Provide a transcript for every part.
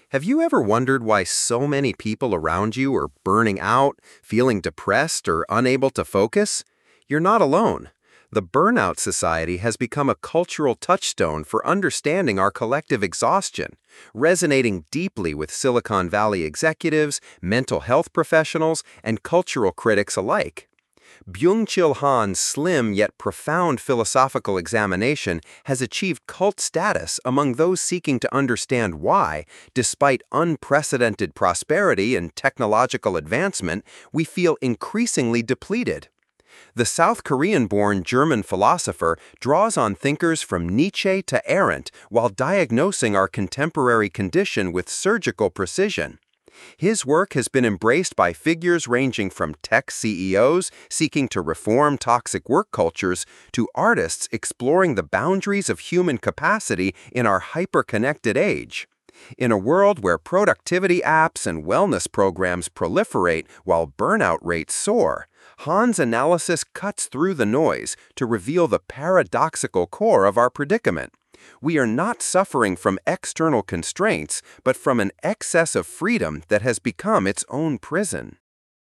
Have you ever wondered why so many people around you are burning out, feeling depressed, or unable to focus? You're not alone. The Burnout Society has become a cultural touchstone for understanding our collective exhaustion, resonating deeply with Silicon Valley executives, mental health professionals, and cultural critics alike. Byung-Chul Han's slim yet profound philosophical examination has achieved cult status among those seeking to understand why, despite unprecedented prosperity and technological advancement, we feel increasingly depleted. The South Korean-born German philosopher draws on thinkers from Nietzsche to Arendt while diagnosing our contemporary condition with surgical precision. His work has been embraced by figures ranging from tech CEOs seeking to reform toxic work cultures to artists exploring the boundaries of human capacity in our hyper-connected age. In a world where productivity apps and wellness programs proliferate while burnout rates soar, Han's analysis cuts through the noise to reveal the paradoxical core of our predicament. We are not suffering from external constraints, but from an excess of freedom that has become its own prison.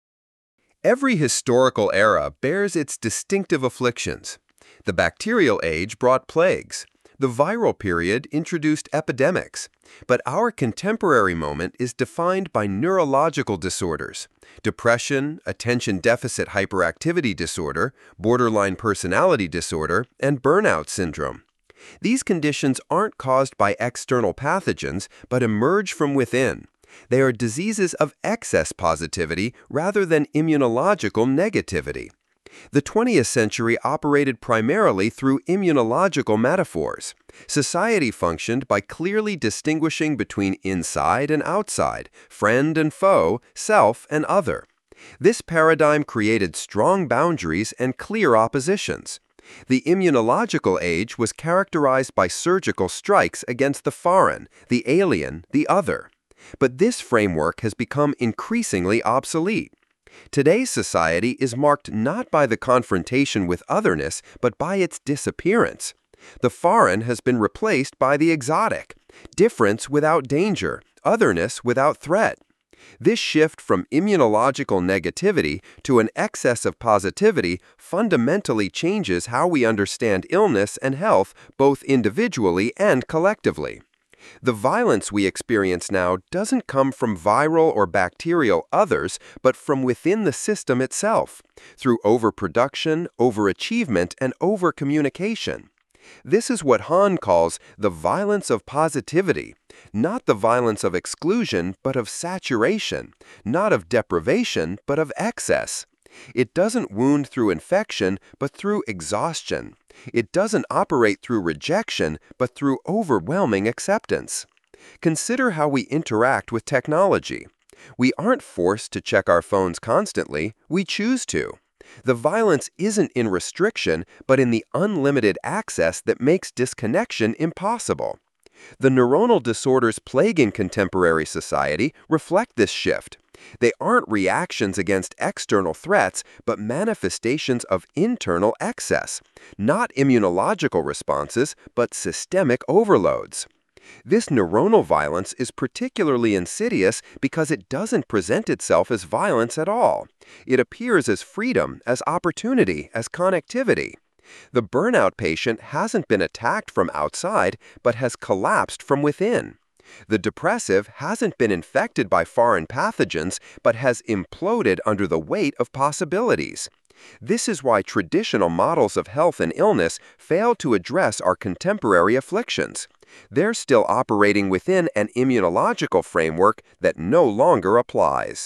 Every historical era bears its distinctive afflictions. The bacterial age brought plagues. The viral period introduced epidemics. But our contemporary moment is defined by neurological disorders: depression, attention deficit hyperactivity disorder, borderline personality disorder, and burnout syndrome. These conditions aren't caused by external pathogens, but emerge from within. They are diseases of excess positivity rather than immunological negativity. The 20th century operated primarily through immunological metaphors. Society functioned by clearly distinguishing between inside and outside, friend and foe, self and other. This paradigm created strong boundaries and clear oppositions. The immunological age was characterized by surgical strikes against the foreign, the alien, the other. But this framework has become increasingly obsolete. Today's society is marked not by the confrontation with otherness, but by its disappearance. The foreign has been replaced by the exotic, difference without danger, otherness without threat. This shift from immunological negativity to an excess of positivity fundamentally changes how we understand illness and health both individually and collectively. The violence we experience now doesn't come from viral or bacterial others, but from within the system itself, through overproduction, overachievement, and overcommunication. This is what Han calls the violence of positivity, not the violence of exclusion, but of saturation, not of deprivation, but of excess. It doesn't wound through infection, but through exhaustion. It doesn't operate through rejection, but through overwhelming acceptance. Consider how we interact with technology. We aren't forced to check our phones constantly, we choose to. The violence isn't in restriction, but in the unlimited access that makes disconnection impossible. The neuronal disorders plaguing contemporary society reflect this shift. They aren't reactions against external threats, but manifestations of internal excess, not immunological responses, but systemic overloads. This neuronal violence is particularly insidious because it doesn't present itself as violence at all. It appears as freedom, as opportunity, as connectivity. The burnout patient hasn't been attacked from outside, but has collapsed from within. The depressive hasn't been infected by foreign pathogens, but has imploded under the weight of possibilities. This is why traditional models of health and illness fail to address our contemporary afflictions. They're still operating within an immunological framework that no longer applies.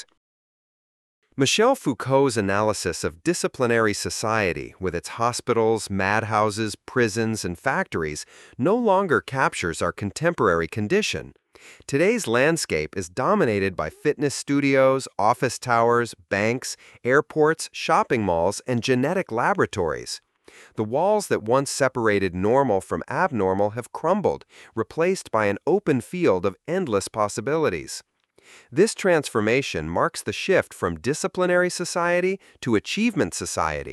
Michel Foucault's analysis of disciplinary society, with its hospitals, madhouses, prisons, and factories, no longer captures our contemporary condition. Today's landscape is dominated by fitness studios, office towers, banks, airports, shopping malls, and genetic laboratories. The walls that once separated normal from abnormal have crumbled, replaced by an open field of endless possibilities. This transformation marks the shift from disciplinary society to achievement society.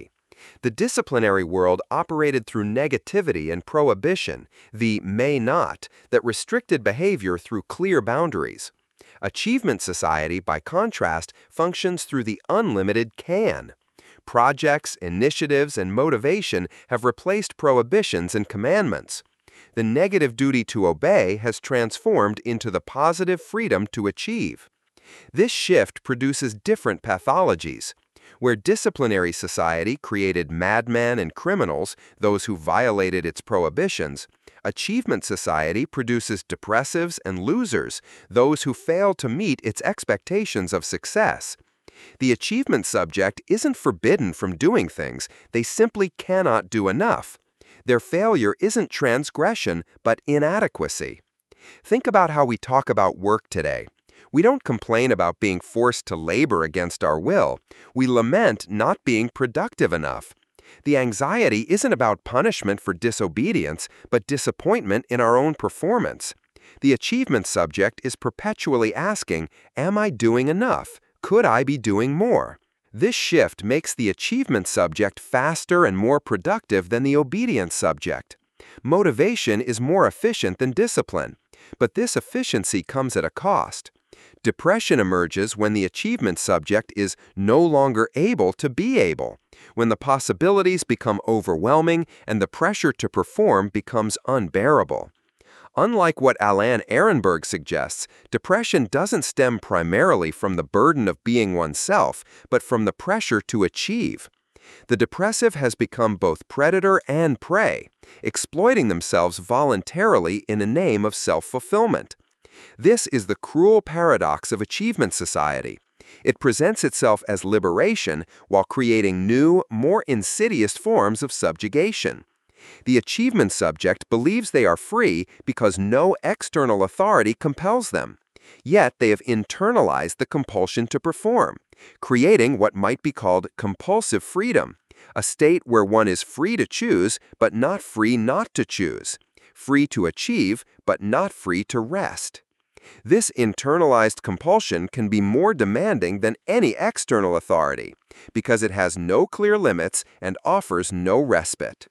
The disciplinary world operated through negativity and prohibition, the may not, that restricted behavior through clear boundaries. Achievement society, by contrast, functions through the unlimited can. Projects, initiatives, and motivation have replaced prohibitions and commandments. The negative duty to obey has transformed into the positive freedom to achieve. This shift produces different pathologies. Where disciplinary society created madmen and criminals, those who violated its prohibitions, achievement society produces depressives and losers, those who fail to meet its expectations of success. The achievement subject isn't forbidden from doing things, they simply cannot do enough. Their failure isn't transgression, but inadequacy. Think about how we talk about work today. We don't complain about being forced to labor against our will. We lament not being productive enough. The anxiety isn't about punishment for disobedience, but disappointment in our own performance. The achievement subject is perpetually asking, "Am I doing enough? Could I be doing more?" This shift makes the achievement subject faster and more productive than the obedience subject. Motivation is more efficient than discipline, but this efficiency comes at a cost. Depression emerges when the achievement subject is no longer able to be able, when the possibilities become overwhelming and the pressure to perform becomes unbearable. Unlike what Alan Ehrenberg suggests, depression doesn't stem primarily from the burden of being oneself, but from the pressure to achieve. The depressive has become both predator and prey, exploiting themselves voluntarily in the name of self-fulfillment. This is the cruel paradox of achievement society. It presents itself as liberation while creating new, more insidious forms of subjugation. The achievement subject believes they are free because no external authority compels them. Yet they have internalized the compulsion to perform, creating what might be called compulsive freedom, a state where one is free to choose but not free not to choose, free to achieve but not free to rest. This internalized compulsion can be more demanding than any external authority because it has no clear limits and offers no respite.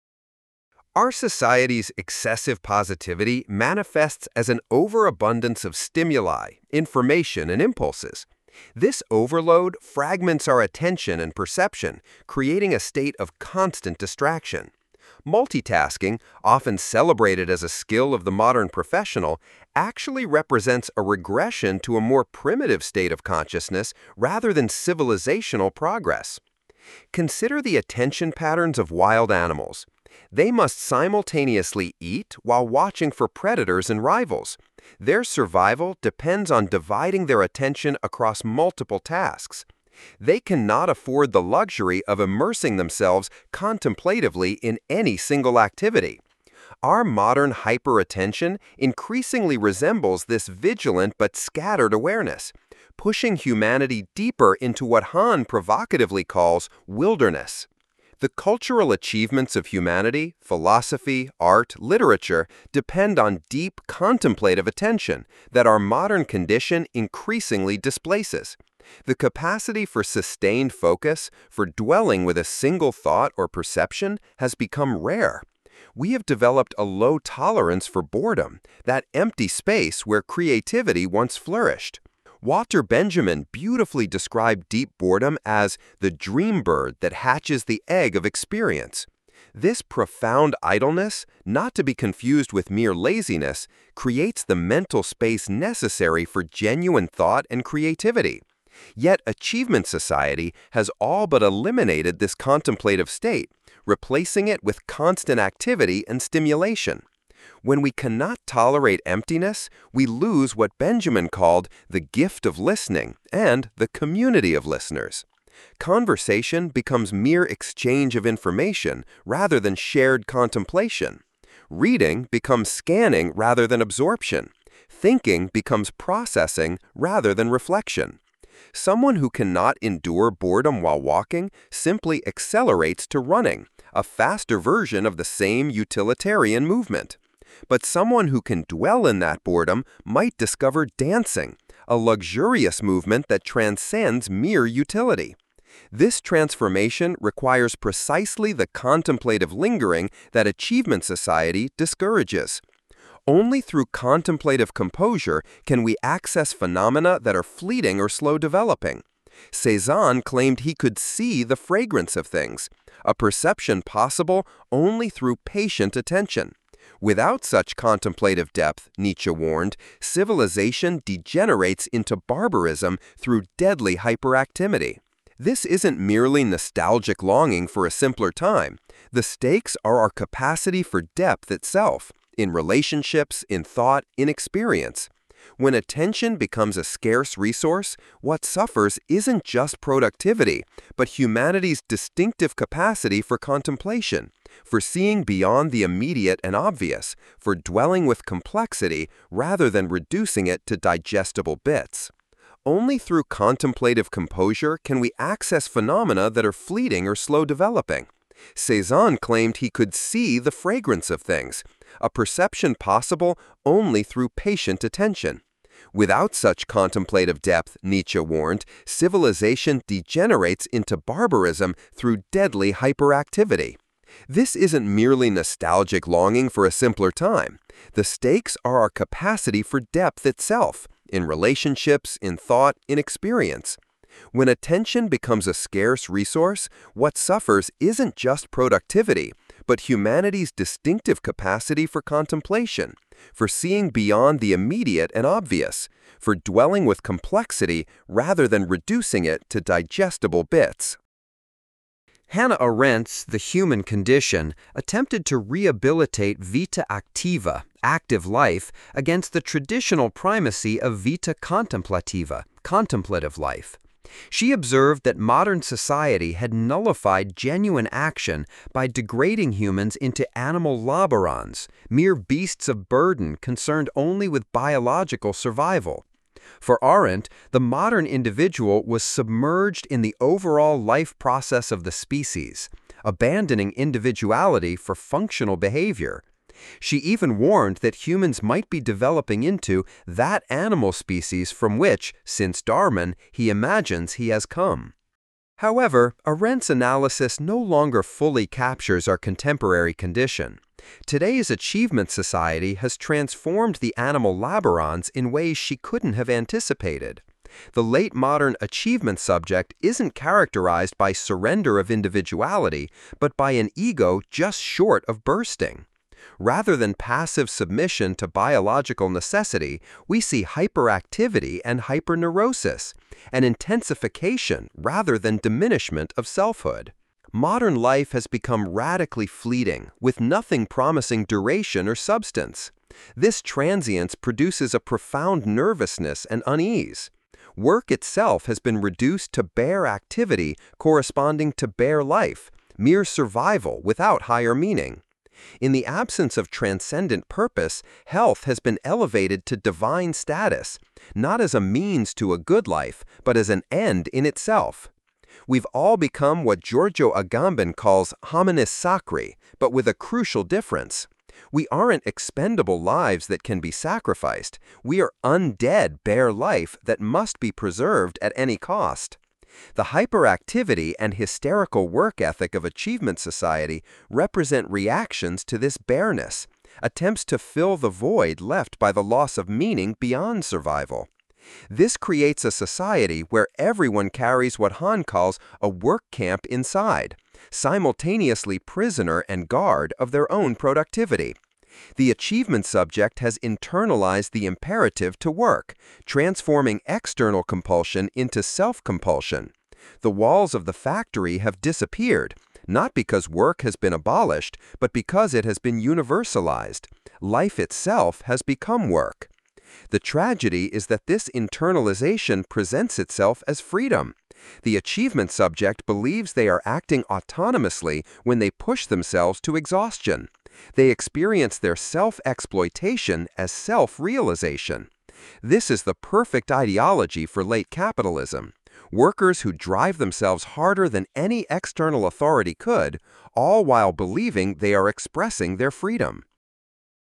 Our society's excessive positivity manifests as an overabundance of stimuli, information, and impulses. This overload fragments our attention and perception, creating a state of constant distraction. Multitasking, often celebrated as a skill of the modern professional, actually represents a regression to a more primitive state of consciousness rather than civilizational progress. Consider the attention patterns of wild animals. They must simultaneously eat while watching for predators and rivals. Their survival depends on dividing their attention across multiple tasks. They cannot afford the luxury of immersing themselves contemplatively in any single activity. Our modern hyperattention increasingly resembles this vigilant but scattered awareness, pushing humanity deeper into what Hahn provocatively calls wilderness. The cultural achievements of humanity, philosophy, art, literature depend on deep contemplative attention that our modern condition increasingly displaces. The capacity for sustained focus, for dwelling with a single thought or perception, has become rare. We have developed a low tolerance for boredom, that empty space where creativity once flourished. Walter Benjamin beautifully described deep boredom as the dream bird that hatches the egg of experience. This profound idleness, not to be confused with mere laziness, creates the mental space necessary for genuine thought and creativity. Yet achievement society has all but eliminated this contemplative state, replacing it with constant activity and stimulation. When we cannot tolerate emptiness, we lose what Benjamin called the gift of listening and the community of listeners. Conversation becomes mere exchange of information rather than shared contemplation. Reading becomes scanning rather than absorption. Thinking becomes processing rather than reflection. Someone who cannot endure boredom while walking simply accelerates to running, a faster version of the same utilitarian movement. But someone who can dwell in that boredom might discover dancing, a luxurious movement that transcends mere utility. This transformation requires precisely the contemplative lingering that achievement society discourages. Only through contemplative composure can we access phenomena that are fleeting or slow developing. Cézanne claimed he could see the fragrance of things, a perception possible only through patient attention. Without such contemplative depth, Nietzsche warned, civilization degenerates into barbarism through deadly hyperactivity. This isn't merely nostalgic longing for a simpler time. The stakes are our capacity for depth itself, in relationships, in thought, in experience. When attention becomes a scarce resource, what suffers isn't just productivity, but humanity's distinctive capacity for contemplation, for seeing beyond the immediate and obvious, for dwelling with complexity rather than reducing it to digestible bits. Only through contemplative composure can we access phenomena that are fleeting or slow developing. Cézanne claimed he could see the fragrance of things, a perception possible only through patient attention. Without such contemplative depth, Nietzsche warned, civilization degenerates into barbarism through deadly hyperactivity. This isn't merely nostalgic longing for a simpler time. The stakes are our capacity for depth itself, in relationships, in thought, in experience. When attention becomes a scarce resource, what suffers isn't just productivity, but humanity's distinctive capacity for contemplation, for seeing beyond the immediate and obvious, for dwelling with complexity rather than reducing it to digestible bits. Hannah Arendt's The Human Condition attempted to rehabilitate vita activa, active life, against the traditional primacy of vita contemplativa, contemplative life. She observed that modern society had nullified genuine action by degrading humans into animal laborans, mere beasts of burden concerned only with biological survival. For Arendt, the modern individual was submerged in the overall life process of the species, abandoning individuality for functional behavior. She even warned that humans might be developing into that animal species from which, since Darwin, he imagines he has come. However, Arendt's analysis no longer fully captures our contemporary condition. Today's achievement society has transformed the animal laborans in ways she couldn't have anticipated. The late modern achievement subject isn't characterized by surrender of individuality, but by an ego just short of bursting. Rather than passive submission to biological necessity, we see hyperactivity and hyperneurosis, an intensification rather than diminishment of selfhood. Modern life has become radically fleeting, with nothing promising duration or substance. This transience produces a profound nervousness and unease. Work itself has been reduced to bare activity corresponding to bare life, mere survival without higher meaning. In the absence of transcendent purpose, health has been elevated to divine status, not as a means to a good life, but as an end in itself. We've all become what Giorgio Agamben calls hominis sacri, but with a crucial difference. We aren't expendable lives that can be sacrificed. We are undead bare life that must be preserved at any cost. The hyperactivity and hysterical work ethic of achievement society represent reactions to this bareness, attempts to fill the void left by the loss of meaning beyond survival. This creates a society where everyone carries what Hahn calls a work camp inside, simultaneously prisoner and guard of their own productivity. The achievement subject has internalized the imperative to work, transforming external compulsion into self-compulsion. The walls of the factory have disappeared, not because work has been abolished, but because it has been universalized. Life itself has become work. The tragedy is that this internalization presents itself as freedom. The achievement subject believes they are acting autonomously when they push themselves to exhaustion. They experience their self-exploitation as self-realization. This is the perfect ideology for late capitalism. Workers who drive themselves harder than any external authority could, all while believing they are expressing their freedom.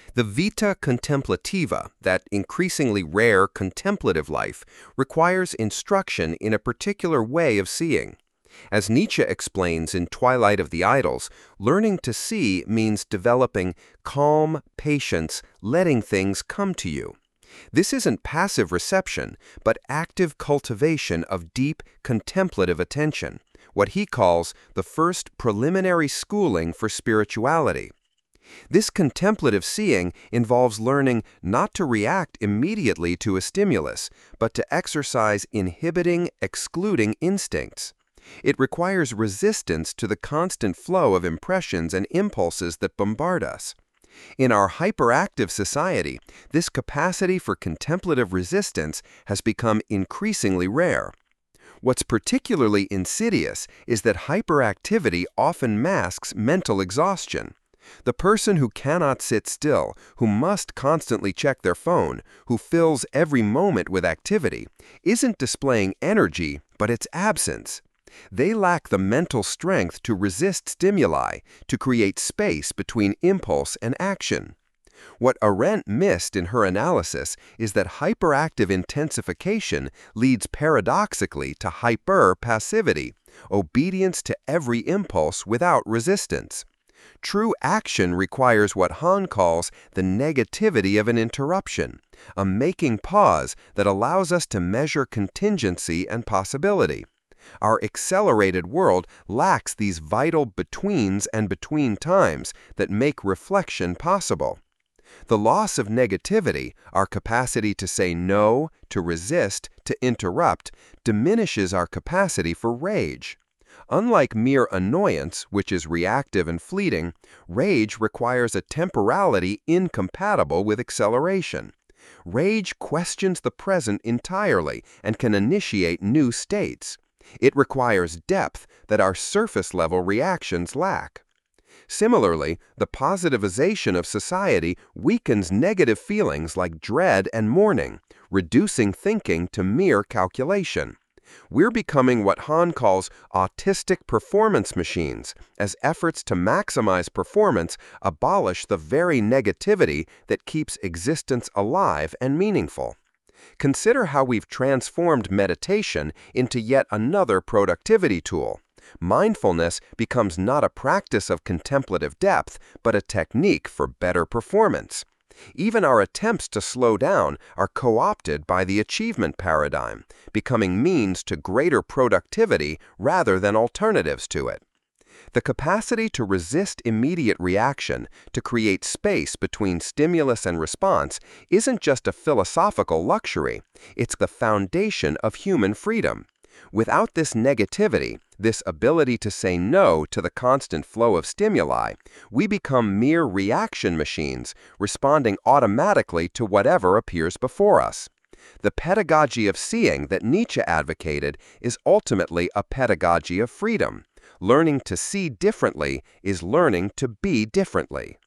The vita contemplativa, that increasingly rare contemplative life, requires instruction in a particular way of seeing. As Nietzsche explains in Twilight of the Idols, learning to see means developing calm patience, letting things come to you. This isn't passive reception, but active cultivation of deep contemplative attention, what he calls the first preliminary schooling for spirituality. This contemplative seeing involves learning not to react immediately to a stimulus, but to exercise inhibiting, excluding instincts. It requires resistance to the constant flow of impressions and impulses that bombard us. In our hyperactive society, this capacity for contemplative resistance has become increasingly rare. What's particularly insidious is that hyperactivity often masks mental exhaustion. The person who cannot sit still, who must constantly check their phone, who fills every moment with activity, isn't displaying energy, but its absence. They lack the mental strength to resist stimuli, to create space between impulse and action. What Arendt missed in her analysis is that hyperactive intensification leads paradoxically to hyper-passivity, obedience to every impulse without resistance. True action requires what Hahn calls the negativity of an interruption, a making pause that allows us to measure contingency and possibility. Our accelerated world lacks these vital betweens and between times that make reflection possible. The loss of negativity, our capacity to say no, to resist, to interrupt, diminishes our capacity for rage. Unlike mere annoyance, which is reactive and fleeting, rage requires a temporality incompatible with acceleration. Rage questions the present entirely and can initiate new states. It requires depth that our surface-level reactions lack. Similarly, the positivization of society weakens negative feelings like dread and mourning, reducing thinking to mere calculation. We're becoming what Hahn calls autistic performance machines, as efforts to maximize performance abolish the very negativity that keeps existence alive and meaningful. Consider how we've transformed meditation into yet another productivity tool. Mindfulness becomes not a practice of contemplative depth, but a technique for better performance. Even our attempts to slow down are co-opted by the achievement paradigm, becoming means to greater productivity rather than alternatives to it. The capacity to resist immediate reaction, to create space between stimulus and response, isn't just a philosophical luxury, it's the foundation of human freedom. Without this negativity, this ability to say no to the constant flow of stimuli, we become mere reaction machines, responding automatically to whatever appears before us. The pedagogy of seeing that Nietzsche advocated is ultimately a pedagogy of freedom. Learning to see differently is learning to be differently.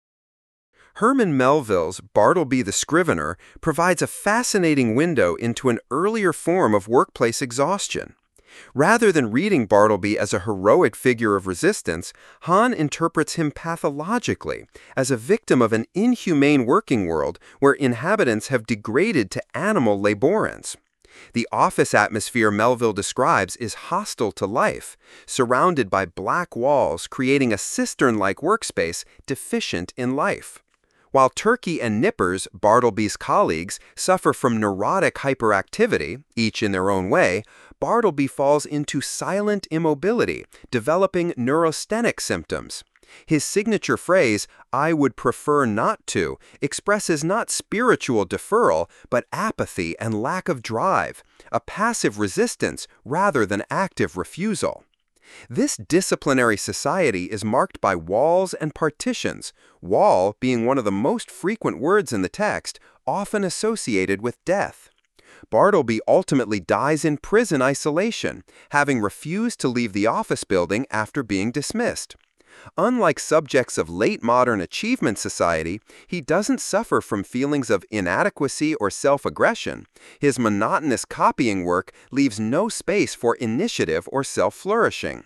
Herman Melville's Bartleby the Scrivener provides a fascinating window into an earlier form of workplace exhaustion. Rather than reading Bartleby as a heroic figure of resistance, Hahn interprets him pathologically as a victim of an inhumane working world where inhabitants have degraded to animal laborants. The office atmosphere Melville describes is hostile to life, surrounded by black walls creating a cistern-like workspace deficient in life. While Turkey and Nippers, Bartleby's colleagues, suffer from neurotic hyperactivity, each in their own way, Bartleby falls into silent immobility, developing neurasthenic symptoms. His signature phrase, "I would prefer not to," expresses not spiritual deferral, but apathy and lack of drive, a passive resistance rather than active refusal. This disciplinary society is marked by walls and partitions, wall being one of the most frequent words in the text, often associated with death. Bartleby ultimately dies in prison isolation, having refused to leave the office building after being dismissed. Unlike subjects of late modern achievement society, he doesn't suffer from feelings of inadequacy or self-aggression. His monotonous copying work leaves no space for initiative or self-flourishing.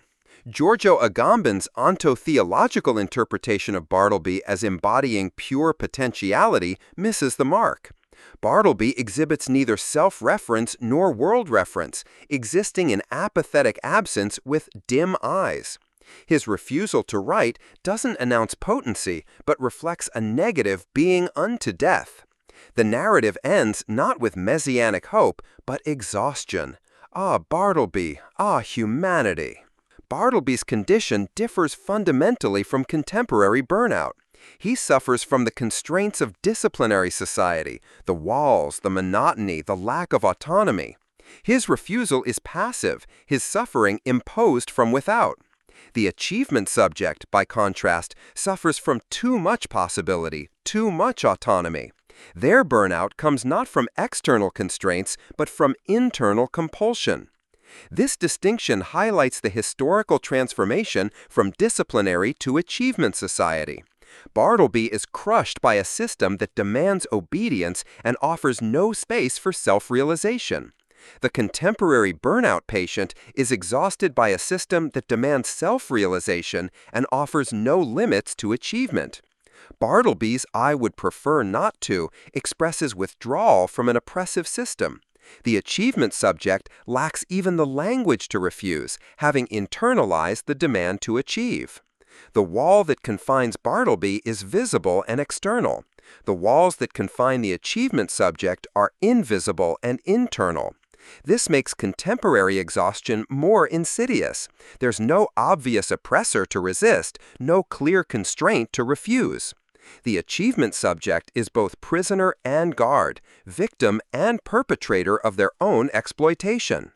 Giorgio Agamben's ontotheological interpretation of Bartleby as embodying pure potentiality misses the mark. Bartleby exhibits neither self-reference nor world reference, existing in apathetic absence with dim eyes. His refusal to write doesn't announce potency, but reflects a negative being unto death. The narrative ends not with messianic hope, but exhaustion. Ah, Bartleby! Ah, humanity! Bartleby's condition differs fundamentally from contemporary burnout. He suffers from the constraints of disciplinary society, the walls, the monotony, the lack of autonomy. His refusal is passive, his suffering imposed from without. The achievement subject, by contrast, suffers from too much possibility, too much autonomy. Their burnout comes not from external constraints, but from internal compulsion. This distinction highlights the historical transformation from disciplinary to achievement society. Bartleby is crushed by a system that demands obedience and offers no space for self-realization. The contemporary burnout patient is exhausted by a system that demands self-realization and offers no limits to achievement. Bartleby's "I would prefer not to" expresses withdrawal from an oppressive system. The achievement subject lacks even the language to refuse, having internalized the demand to achieve. The wall that confines Bartleby is visible and external. The walls that confine the achievement subject are invisible and internal. This makes contemporary exhaustion more insidious. There's no obvious oppressor to resist, no clear constraint to refuse. The achievement subject is both prisoner and guard, victim and perpetrator of their own exploitation.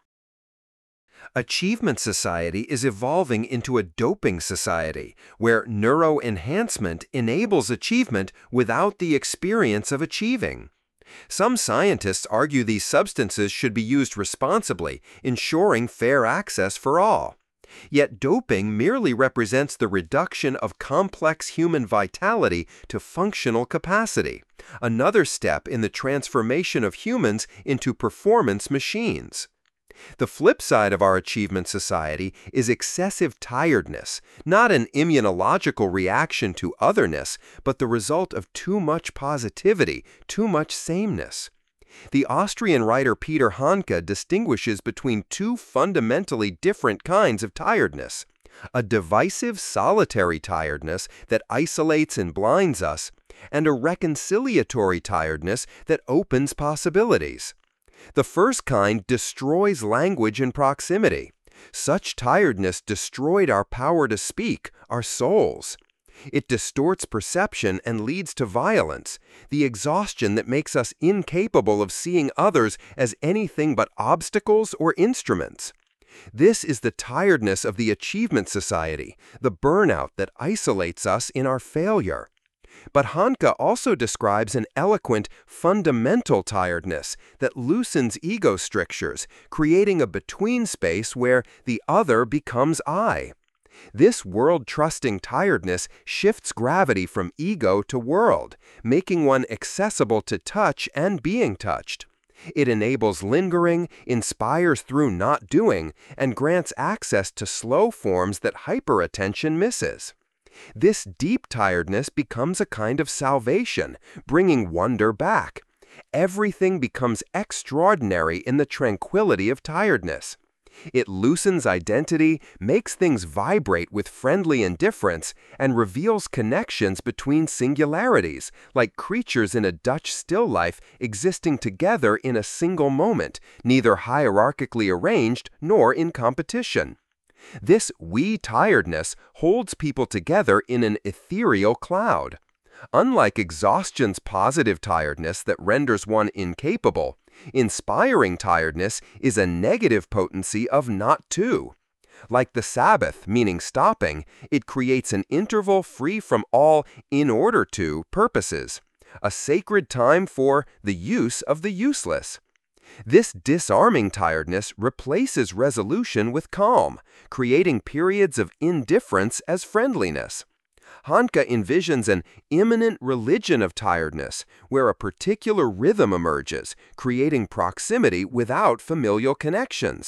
Achievement society is evolving into a doping society, where neuroenhancement enables achievement without the experience of achieving. Some scientists argue these substances should be used responsibly, ensuring fair access for all. Yet doping merely represents the reduction of complex human vitality to functional capacity, another step in the transformation of humans into performance machines. The flip side of our achievement society is excessive tiredness, not an immunological reaction to otherness, but the result of too much positivity, too much sameness. The Austrian writer Peter Handke distinguishes between two fundamentally different kinds of tiredness: a divisive, solitary tiredness that isolates and blinds us, and a reconciliatory tiredness that opens possibilities. The first kind destroys language and proximity. Such tiredness destroyed our power to speak, our souls. It distorts perception and leads to violence, the exhaustion that makes us incapable of seeing others as anything but obstacles or instruments. This is the tiredness of the achievement society, the burnout that isolates us in our failure. But Handke also describes an eloquent, fundamental tiredness that loosens ego strictures, creating a between space where the other becomes I. This world-trusting tiredness shifts gravity from ego to world, making one accessible to touch and being touched. It enables lingering, inspires through not doing, and grants access to slow forms that hyperattention misses. This deep tiredness becomes a kind of salvation, bringing wonder back. Everything becomes extraordinary in the tranquility of tiredness. It loosens identity, makes things vibrate with friendly indifference, and reveals connections between singularities, like creatures in a Dutch still life existing together in a single moment, neither hierarchically arranged nor in competition. This we-tiredness holds people together in an ethereal cloud. Unlike exhaustion's positive tiredness that renders one incapable, inspiring tiredness is a negative potency of not to. Like the Sabbath, meaning stopping, it creates an interval free from all in order to purposes, a sacred time for the use of the useless. This disarming tiredness replaces resolution with calm, creating periods of indifference as friendliness. Handke envisions an immanent religion of tiredness, where a particular rhythm emerges, creating proximity without familial connections.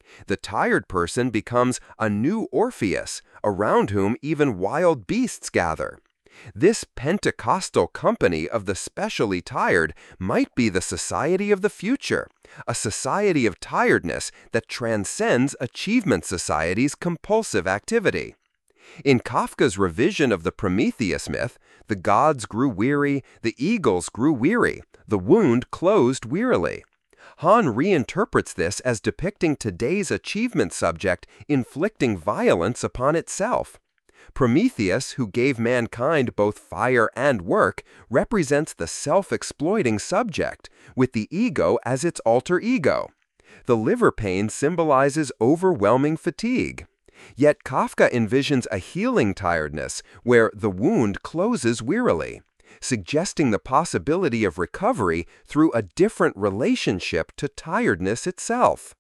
The tired person becomes a new Orpheus, around whom even wild beasts gather. This Pentecostal company of the specially tired might be the society of the future, a society of tiredness that transcends achievement society's compulsive activity. In Kafka's revision of the Prometheus myth, the gods grew weary, the eagles grew weary, the wound closed wearily. Hahn reinterprets this as depicting today's achievement subject inflicting violence upon itself. Prometheus, who gave mankind both fire and work, represents the self-exploiting subject, with the ego as its alter ego. The liver pain symbolizes overwhelming fatigue. Yet Kafka envisions a healing tiredness where the wound closes wearily, suggesting the possibility of recovery through a different relationship to tiredness itself.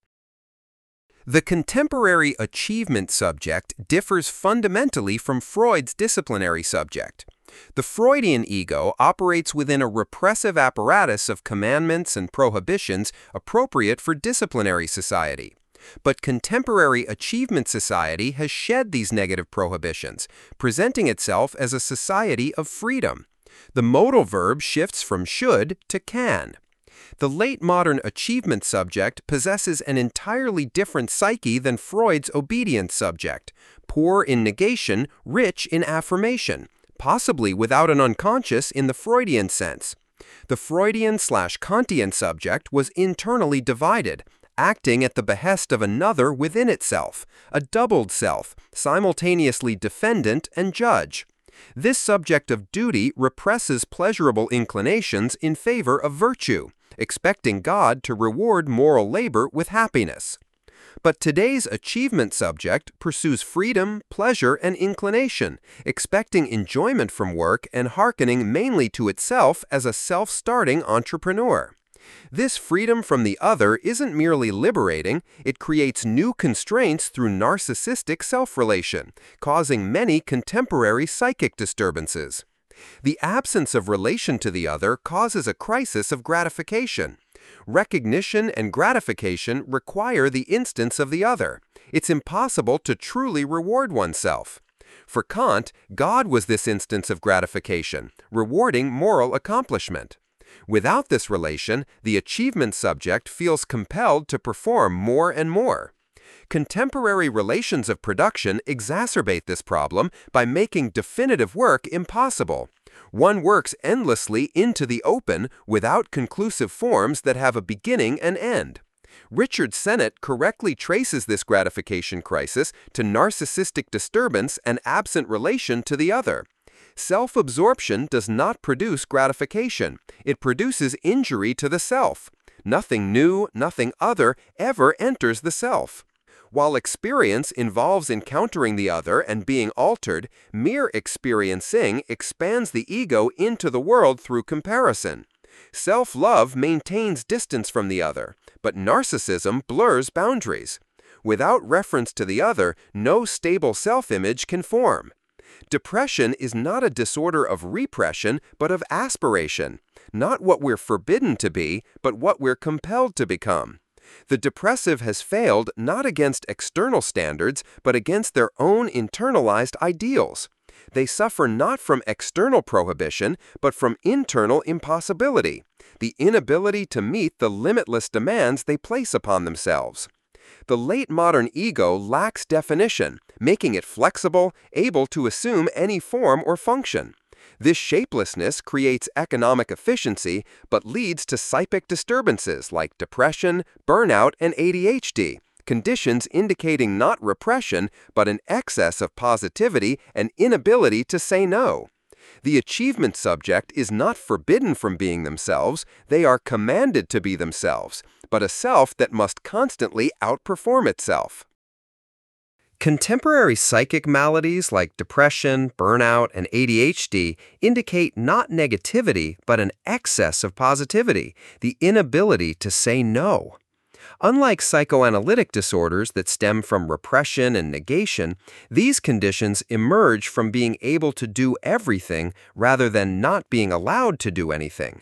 The contemporary achievement subject differs fundamentally from Freud's disciplinary subject. The Freudian ego operates within a repressive apparatus of commandments and prohibitions appropriate for disciplinary society. But contemporary achievement society has shed these negative prohibitions, presenting itself as a society of freedom. The modal verb shifts from should to can. The late modern achievement subject possesses an entirely different psyche than Freud's obedience subject, poor in negation, rich in affirmation, possibly without an unconscious in the Freudian sense. The Freudian/Kantian subject was internally divided, acting at the behest of another within itself, a doubled self, simultaneously defendant and judge. This subject of duty represses pleasurable inclinations in favor of virtue, expecting God to reward moral labor with happiness. But today's achievement subject pursues freedom, pleasure, and inclination, expecting enjoyment from work and hearkening mainly to itself as a self-starting entrepreneur. This freedom from the other isn't merely liberating, it creates new constraints through narcissistic self-relation, causing many contemporary psychic disturbances. The absence of relation to the other causes a crisis of gratification. Recognition and gratification require the instance of the other. It's impossible to truly reward oneself. For Kant, God was this instance of gratification, rewarding moral accomplishment. Without this relation, the achievement subject feels compelled to perform more and more. Contemporary relations of production exacerbate this problem by making definitive work impossible. One works endlessly into the open without conclusive forms that have a beginning and end. Richard Sennett correctly traces this gratification crisis to narcissistic disturbance and absent relation to the other. Self-absorption does not produce gratification. It produces injury to the self. Nothing new, nothing other ever enters the self. While experience involves encountering the other and being altered, mere experiencing expands the ego into the world through comparison. Self-love maintains distance from the other, but narcissism blurs boundaries. Without reference to the other, no stable self-image can form. Depression is not a disorder of repression, but of aspiration. Not what we're forbidden to be, but what we're compelled to become. The depressive has failed not against external standards, but against their own internalized ideals. They suffer not from external prohibition, but from internal impossibility, the inability to meet the limitless demands they place upon themselves. The late modern ego lacks definition, making it flexible, able to assume any form or function. This shapelessness creates economic efficiency, but leads to psychic disturbances like depression, burnout, and ADHD, conditions indicating not repression, but an excess of positivity and inability to say no. The achievement subject is not forbidden from being themselves, they are commanded to be themselves, but a self that must constantly outperform itself. Contemporary psychic maladies like depression, burnout, and ADHD indicate not negativity, but an excess of positivity, the inability to say no. Unlike psychoanalytic disorders that stem from repression and negation, these conditions emerge from being able to do everything rather than not being allowed to do anything.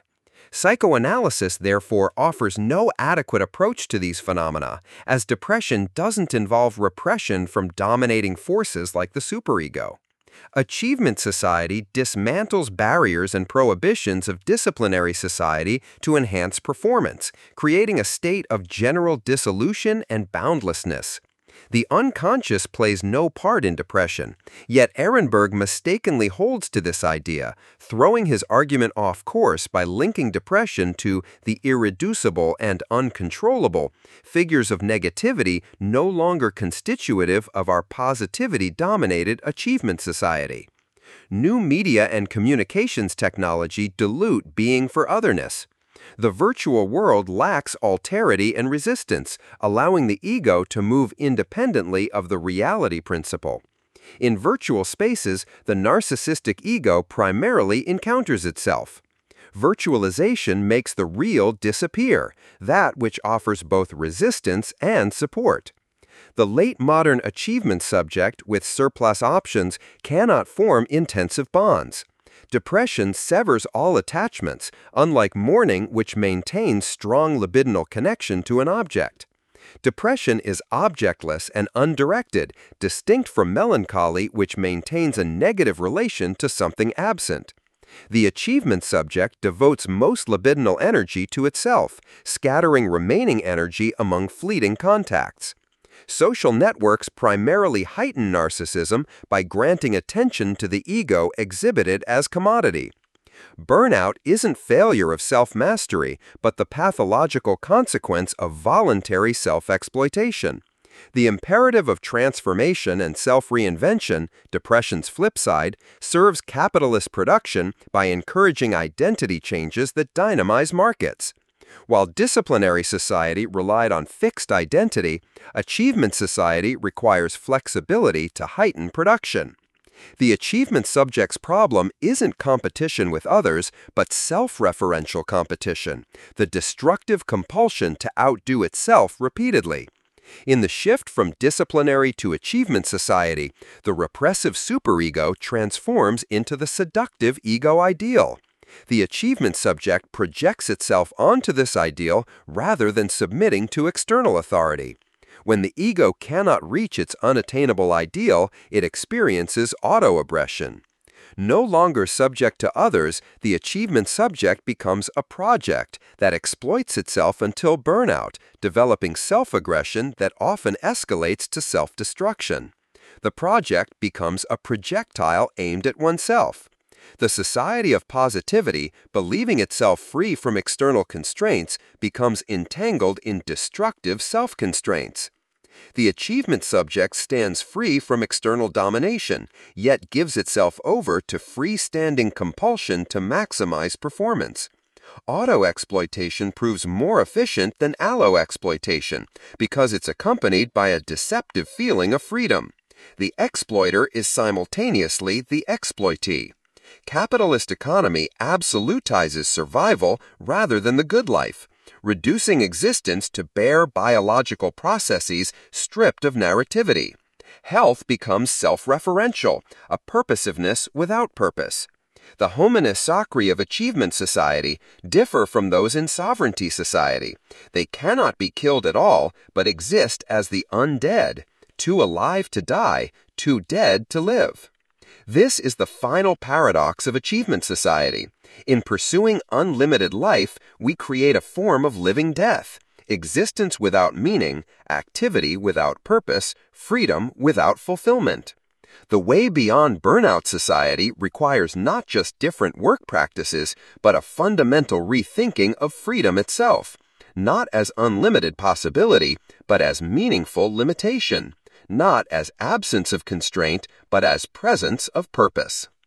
Psychoanalysis, therefore, offers no adequate approach to these phenomena, as depression doesn't involve repression from dominating forces like the superego. Achievement society dismantles barriers and prohibitions of disciplinary society to enhance performance, creating a state of general dissolution and boundlessness. The unconscious plays no part in depression, yet Ehrenberg mistakenly holds to this idea, throwing his argument off course by linking depression to the irreducible and uncontrollable, figures of negativity no longer constitutive of our positivity-dominated achievement society. New media and communications technology dilute being for otherness. The virtual world lacks alterity and resistance, allowing the ego to move independently of the reality principle. In virtual spaces, the narcissistic ego primarily encounters itself. Virtualization makes the real disappear, that which offers both resistance and support. The late modern achievement subject with surplus options cannot form intensive bonds. Depression severs all attachments, unlike mourning, which maintains strong libidinal connection to an object. Depression is objectless and undirected, distinct from melancholy, which maintains a negative relation to something absent. The achievement subject devotes most libidinal energy to itself, scattering remaining energy among fleeting contacts. Social networks primarily heighten narcissism by granting attention to the ego exhibited as commodity. Burnout isn't failure of self-mastery, but the pathological consequence of voluntary self-exploitation. The imperative of transformation and self-reinvention, depression's flip side, serves capitalist production by encouraging identity changes that dynamize markets. While disciplinary society relied on fixed identity, achievement society requires flexibility to heighten production. The achievement subject's problem isn't competition with others, but self-referential competition, the destructive compulsion to outdo itself repeatedly. In the shift from disciplinary to achievement society, the repressive superego transforms into the seductive ego ideal. The achievement subject projects itself onto this ideal rather than submitting to external authority. When the ego cannot reach its unattainable ideal, it experiences autoaggression. No longer subject to others, the achievement subject becomes a project that exploits itself until burnout, developing self-aggression that often escalates to self-destruction. The project becomes a projectile aimed at oneself. The society of positivity, believing itself free from external constraints, becomes entangled in destructive self-constraints. The achievement subject stands free from external domination, yet gives itself over to freestanding compulsion to maximize performance. Auto-exploitation proves more efficient than allo-exploitation because it's accompanied by a deceptive feeling of freedom. The exploiter is simultaneously the exploitee. Capitalist economy absolutizes survival rather than the good life, reducing existence to bare biological processes stripped of narrativity. Health becomes self-referential, a purposiveness without purpose. The homines sacri of achievement society differ from those in sovereignty society. They cannot be killed at all, but exist as the undead, too alive to die, too dead to live. This is the final paradox of achievement society. In pursuing unlimited life, we create a form of living death, existence without meaning, activity without purpose, freedom without fulfillment. The way beyond burnout society requires not just different work practices, but a fundamental rethinking of freedom itself, not as unlimited possibility, but as meaningful limitation, not as absence of constraint, but as presence of purpose.